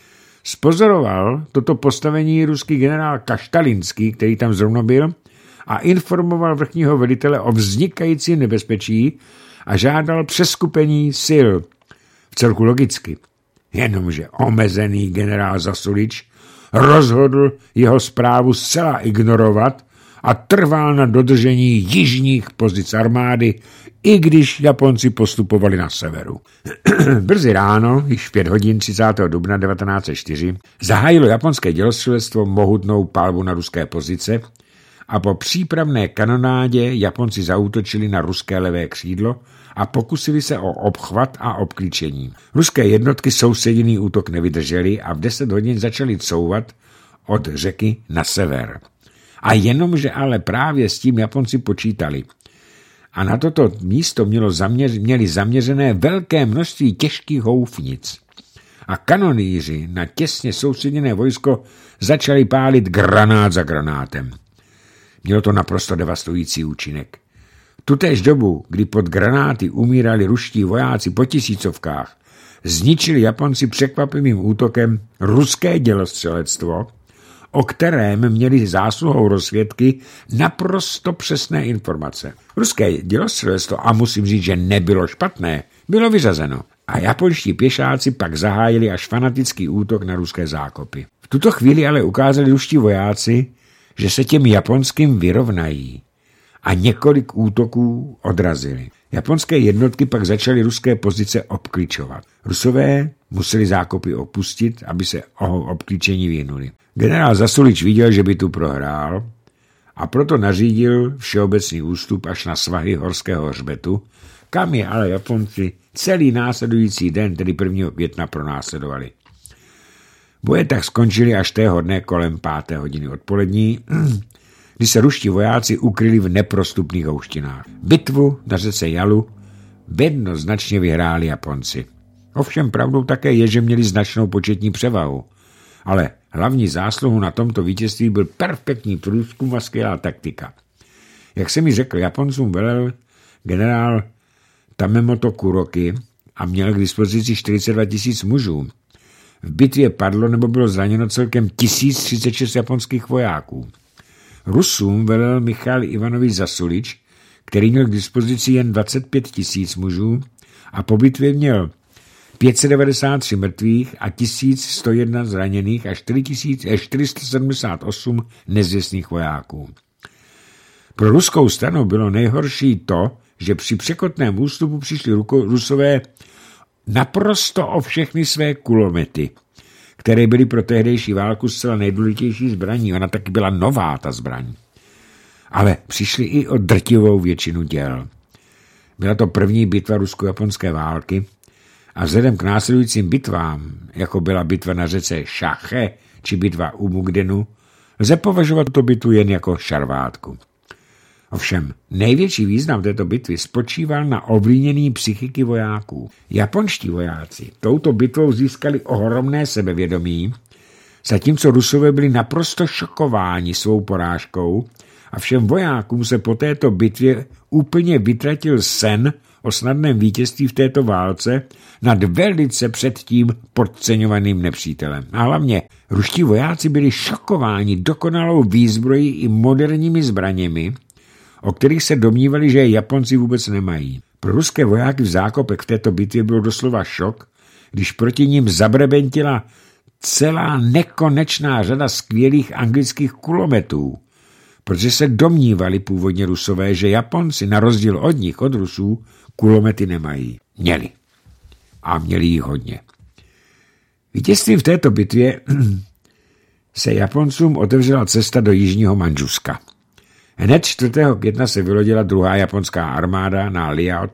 Spozoroval toto postavení ruský generál Kaštalinský, který tam zrovna byl, a informoval vrchního velitele o vznikajícím nebezpečí a žádal přeskupení sil. Vcelku logicky. Jenomže omezený generál Zasulič rozhodl jeho zprávu zcela ignorovat a trval na dodržení jižních pozic armády, i když Japonci postupovali na severu. Brzy ráno, již v 5 hodin 30. dubna 1904, zahájilo japonské dělostřelectvo mohutnou palbu na ruské pozice a po přípravné kanonádě Japonci zaútočili na ruské levé křídlo a pokusili se o obchvat a obklíčení. Ruské jednotky soustředěný útok nevydržely a v 10 hodin začaly couvat od řeky na sever. A jenomže ale právě s tím Japonci počítali. A na toto místo měli zaměřené velké množství těžkých houfnic. A kanonýři na těsně soustředěné vojsko začali pálit granát za granátem. Mělo to naprosto devastující účinek. Tutéž dobu, kdy pod granáty umírali ruští vojáci po tisícovkách, zničili Japonci překvapivým útokem ruské dělostřelectvo, o kterém měli zásluhou rozvědky naprosto přesné informace. Ruské dělostřelectvo, a musím říct, že nebylo špatné, bylo vyřazeno. A japonští pěšáci pak zahájili až fanatický útok na ruské zákopy. V tuto chvíli ale ukázali ruští vojáci, že se těm japonským vyrovnají a několik útoků odrazili. Japonské jednotky pak začaly ruské pozice obklíčovat. Rusové museli zákopy opustit, aby se obklíčení vyhnuli. Generál Zasulič viděl, že by tu prohrál a proto nařídil všeobecný ústup až na svahy horského hřbetu, kam je ale Japonci celý následující den, tedy 1. května, pronásledovali. Boje tak skončily až tého dne kolem 5. hodiny odpolední, kdy se ruští vojáci ukryli v neprostupných houštinách. Bitvu na řece Jalu jednoznačně vyhráli Japonci. Ovšem pravdou také je, že měli značnou početní převahu. Ale hlavní zásluhu na tomto vítězství byl perfektní průzkum a skvělá taktika. Jak jsem mi řekl, Japoncům velel generál Tamemoto Kuroki a měl k dispozici 42 000 mužů. V bitvě padlo nebo bylo zraněno celkem 1036 japonských vojáků. Rusům velel Michail Ivanovič Zasulič, který měl k dispozici jen 25 000 mužů a po bitvě měl 593 mrtvých a 1101 zraněných a 478 nezvěstných vojáků. Pro ruskou stranu bylo nejhorší to, že při překotném ústupu přišli Rusové naprosto o všechny své kulomety, které byly pro tehdejší válku zcela nejdůležitější zbraní. Ona taky byla nová, ta zbraň. Ale přišli i o drtivou většinu děl. Byla to první bitva rusko-japonské války a vzhledem k následujícím bitvám, jako byla bitva na řece Šache či bitva u Mukdenu, lze považovat tuto bitvu jen jako šarvátku. Ovšem, největší význam této bitvy spočíval na ovlivnění psychiky vojáků. Japonští vojáci touto bitvou získali ohromné sebevědomí, zatímco Rusové byli naprosto šokováni svou porážkou a všem vojákům se po této bitvě úplně vytratil sen o snadném vítězství v této válce nad velice předtím podceňovaným nepřítelem. A hlavně ruští vojáci byli šokováni dokonalou výzbrojí i moderními zbraněmi, o kterých se domnívali, že je Japonci vůbec nemají. Pro ruské vojáky v zákopech v této bitvě bylo doslova šok, když proti ním zabrebentila celá nekonečná řada skvělých anglických kulometů, protože se domnívali původně Rusové, že Japonci na rozdíl od nich, od Rusů, kulomety nemají. Měli. A měli jich hodně. Vítězstvím v této bitvě se Japoncům otevřela cesta do jižního Mandžuska. Hned 4. května se vylodila druhá japonská armáda na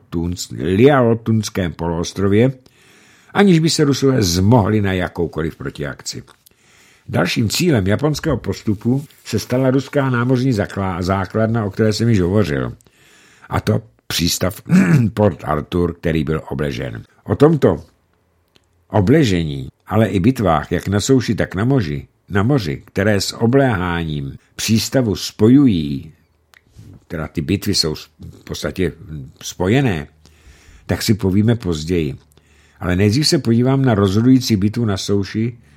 Liaotunském poloostrově, aniž by se Rusové zmohli na jakoukoliv protiakci. Dalším cílem japonského postupu se stala ruská námořní základna, o které jsem již hovořil, a to přístav Port Arthur, který byl obležen. O tomto obležení, ale i bitvách, jak na souši, tak na moři, které s obléháním přístavu spojují, teda ty bitvy jsou v podstatě spojené, tak si povíme později. Ale nejdřív se podívám na rozhodující bitvu na souši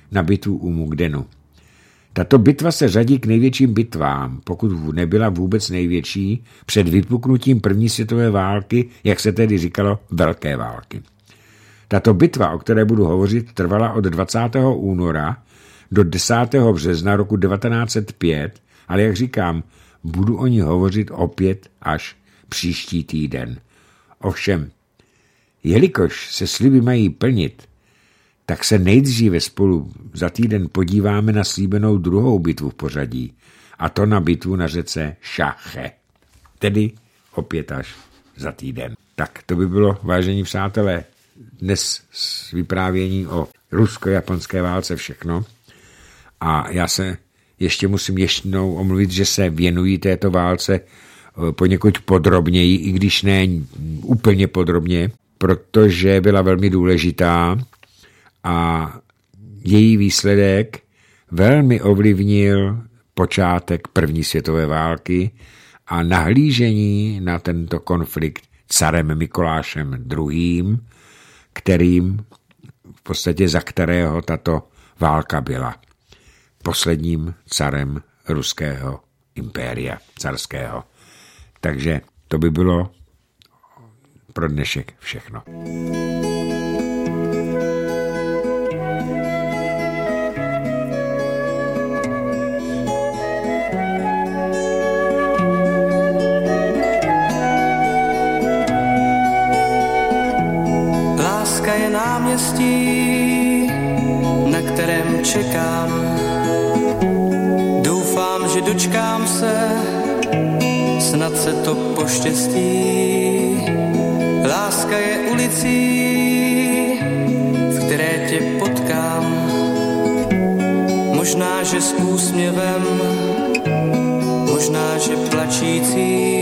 na bitvu u Mukdenu. Tato bitva se řadí k největším bitvám, pokud nebyla vůbec největší, před vypuknutím první světové války, jak se tedy říkalo, velké války. Tato bitva, o které budu hovořit, trvala od 20. února do 10. března roku 1905, ale jak říkám, budu o ní hovořit opět až příští týden. Ovšem, jelikož se sliby mají plnit, tak se nejdříve spolu za týden podíváme na slíbenou druhou bitvu v pořadí, a to na bitvu na řece Šache. Tedy opět až za týden. Tak to by bylo, vážení přátelé, dnes s vyprávění o rusko-japonské válce všechno. A já se ještě musím jednou omluvit, že se věnují této válce poněkud podrobněji, i když ne úplně podrobně, protože byla velmi důležitá a její výsledek velmi ovlivnil počátek první světové války a nahlížení na tento konflikt carem Mikulášem II., kterým v podstatě za kterého tato válka byla posledním carem ruského impéria carského. Takže to by bylo pro dnešek všechno. Láska je náměstí, na kterém čekám. Doufám, že dočkám se, snad se to poštěstí. Láska je ulicí, v které tě potkám. Možná, že s úsměvem, možná, že plačící.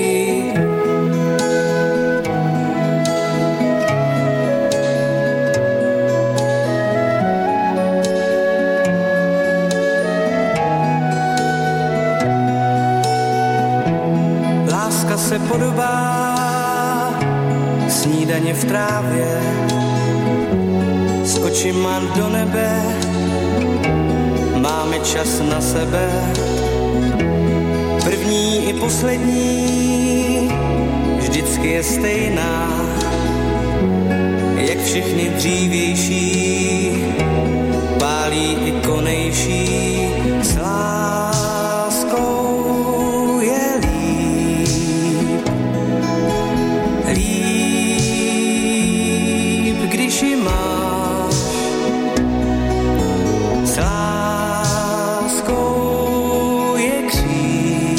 Láska se podobá snídaně v trávě, s očima do nebe, máme čas na sebe. První i poslední, vždycky je stejná, jak všechny dřívější, pálí i konejší. S láskou je líp, když ji máš. S láskou je kříž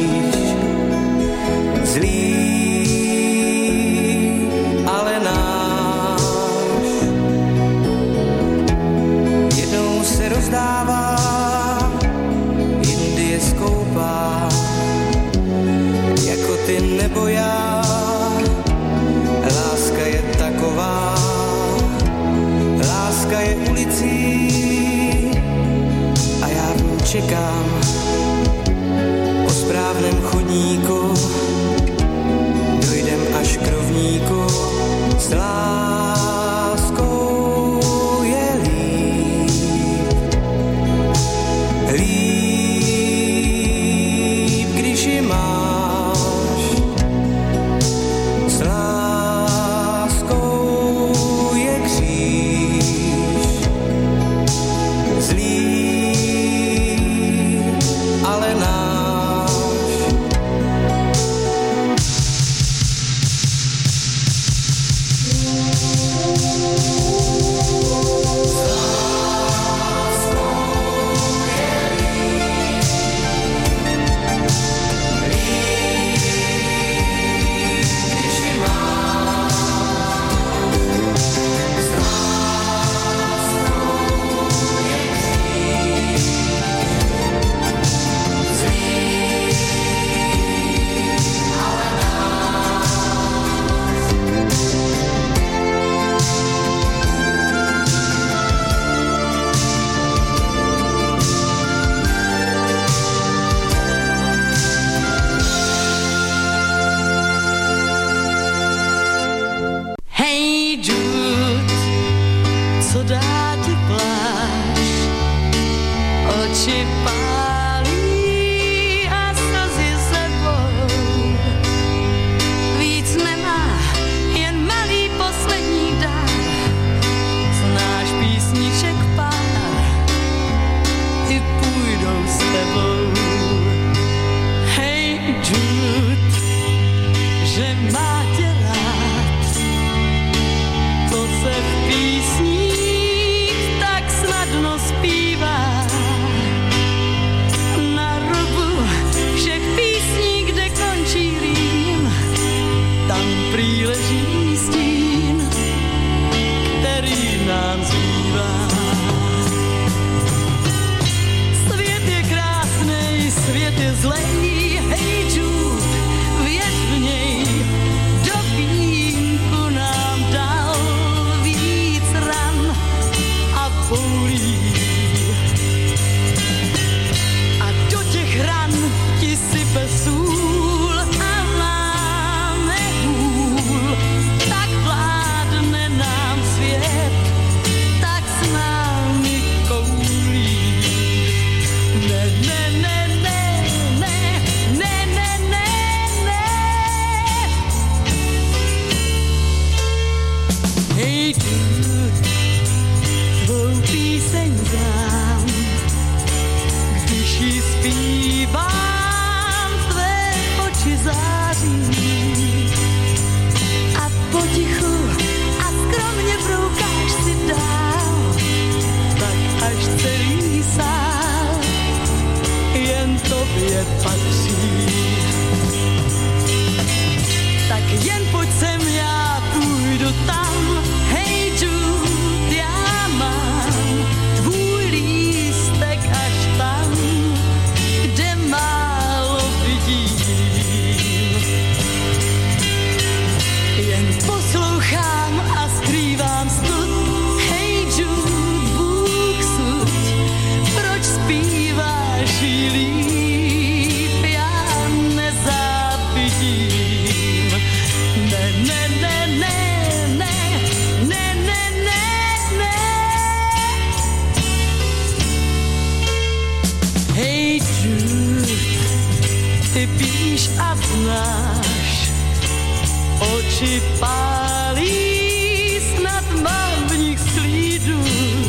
zlý, ale náš. Jednou se rozdává, jindy je skoupá, jako ty nebo já. Láska je taková, láska je ulicí a já v ní čekám po správném chodníku, dojdem až k rovníku. S láskou je líp, když ji máš. S láskou je kříž zlý, svět je zlej, hej Jude, věř v něj, do vínku nám dal víc ran a bolí. A do těch ran ti sype sůl a láme hůl, tak vládne nám svět, tak s námi koulí. Ne, ne, ne, ne, ne, ne, ne, ne, ne. Hej Jude, tvou píseň znám, když ji zpívám, tvé oči září a potichu a skromně broukáš si dál, tak až celý sál jen tobě patří. Tak jen pojď sem, já půjdu tam, hej Jude, já mám tvůj lístek až tam, kde málo vidím. Jen poslouchám a skrývám stud, hej Jude, Bůh suď, proč zpíváš jí líp, já nezávidím. Ne, ne, ne, ne, ne, ne, ne, ne, ne. Hej Jude, ty píš a znáš, oči pálí, snad mám v nich slídu.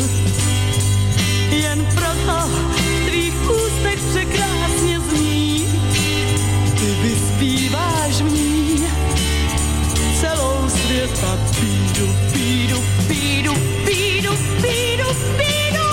Jen proto v tvých ústech překrásně zní, ty vyspíváš v ní celou světa pídu, pídu, pídu, pídu, pídu, pídu.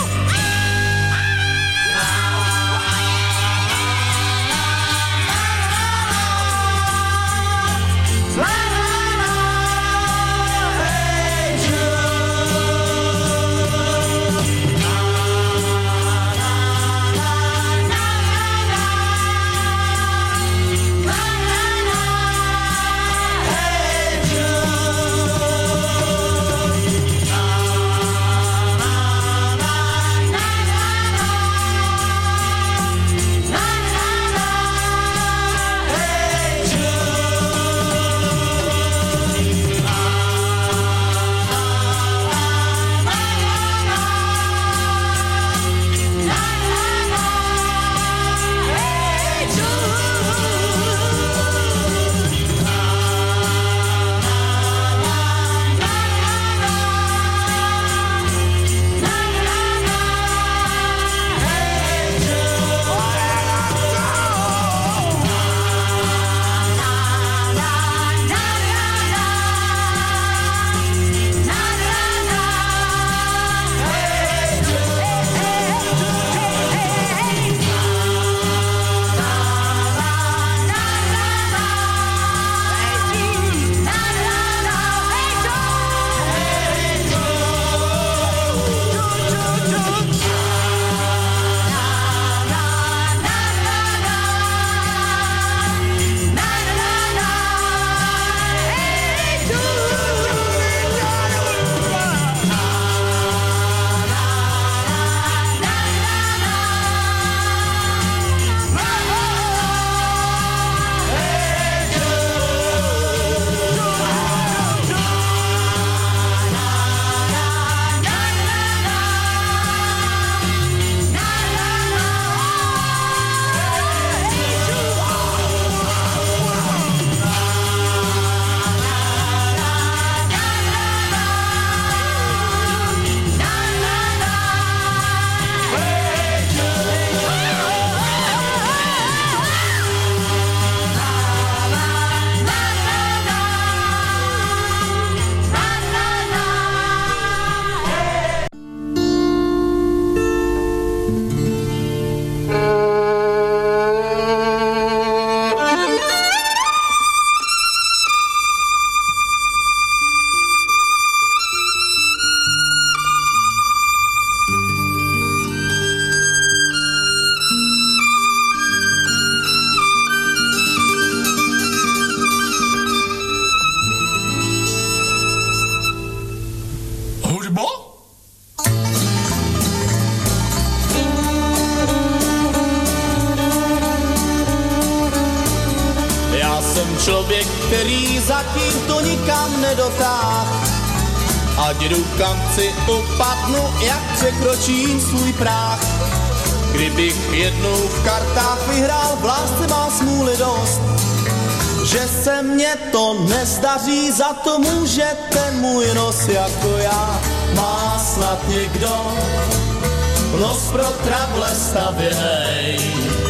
Jsem člověk, který zatím to nikam nedotáhl. Ať jdu kam chci, upadnu, jak překročím svůj práh. Kdybych jednou v kartách vyhrál, v lásce má smůly dost. Že se mně to nezdaří, za to může ten můj nos jako já. Má snad někdo nos pro trable stavěnej.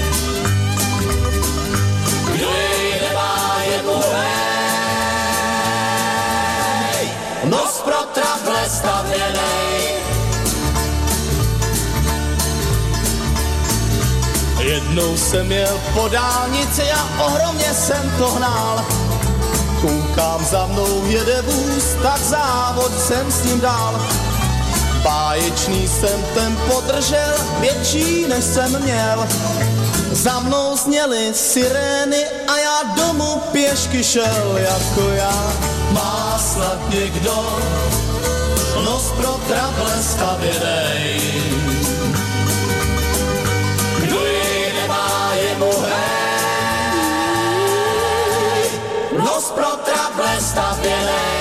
Kdo jej nemá, je mu hej. Nos pro trable stavěnej. Jednou jsem jel po dálnici a ohromně jsem to hnal. Koukám, za mnou jede vůz, tak závod jsem s ním dal. Báječný jsem tempo držel, větší než jsem měl. Za mnou zněly sirény a já domů pěšky šel jako já. Má snad někdo nos pro trable stavěnej. Kdo jej nemá, je mu hej. Nos pro trable stavěnej.